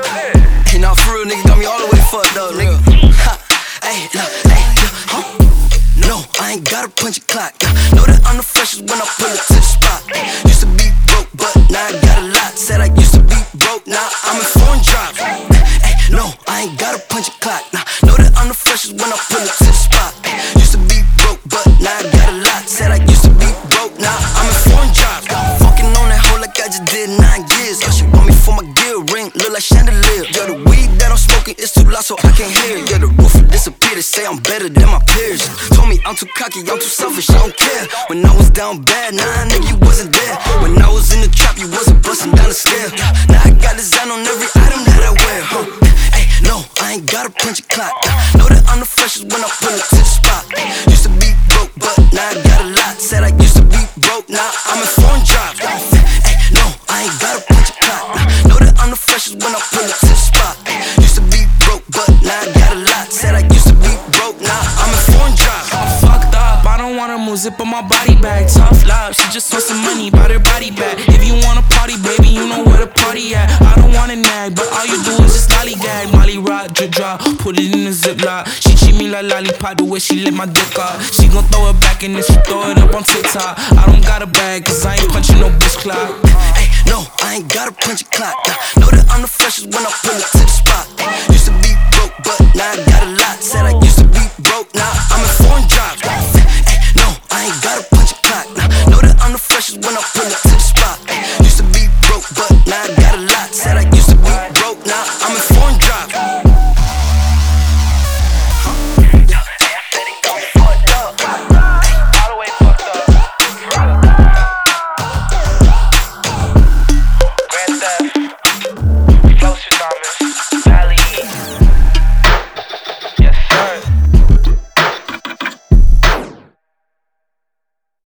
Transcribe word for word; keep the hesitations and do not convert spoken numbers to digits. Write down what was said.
Hey, nah, for real, nigga, got me all the way fucked up, nigga. Ha, hey, nah, hey, yeah, huh? No, I ain't gotta punch a clock. Yeah. Know that I'm the freshest when I pull it to the spot. Used to be broke, but now I got a lot. Said I used to be broke, now I'm in foreign drops. Hey, no, I ain't gotta punch a clock. Nah, know that I'm the freshest when I pull it to the spot. Used to be broke, but now I got a lot. Said I used to be broke, now I'm in foreign drops. Fucking on that hoe like I just did nine years. Yeah, she want me for my gear ring, look like chandelier. Yo, the weed that I'm smoking is too loud, so I can't hear it. Yeah, the roof will disappear, they say I'm better than my peers. Told me I'm too cocky, I'm too selfish, I don't care. When I was down bad, nah, nigga, you wasn't there. When I was in the trap, you wasn't busting down the stair. Now I got design on every item that I wear, huh? Hey, no, I ain't gotta punch a clock. Know that I'm the freshest when I pull it to the spot. Used to be broke, but now I got a lot. Said I used to be broke, now I'm in foreign drops. Hey, no, I ain't gotta punch a clock. Know that I'm the freshest when I pull it to the spot. Used to be broke, but now I got a lot. Said I used to be broke, now I'm in foreign drops. I'm fucked up, I don't wanna move, zip on my body bag. Tough love, she just wants some money, bout her body back. If you wanna party, baby, you know where the party at. I don't wanna nag, but all you do is just lollygag. Molly rock, drip drop, put it in a ziplock. She treat me like lollipop, the way she lit my dick up. She gon' throw it back and then she throw it up on TikTok. I don't got a bag, cause I ain't punching no bitch clock. Hey, no, I ain't gotta punch a clock. Know that I'm the freshest when I pull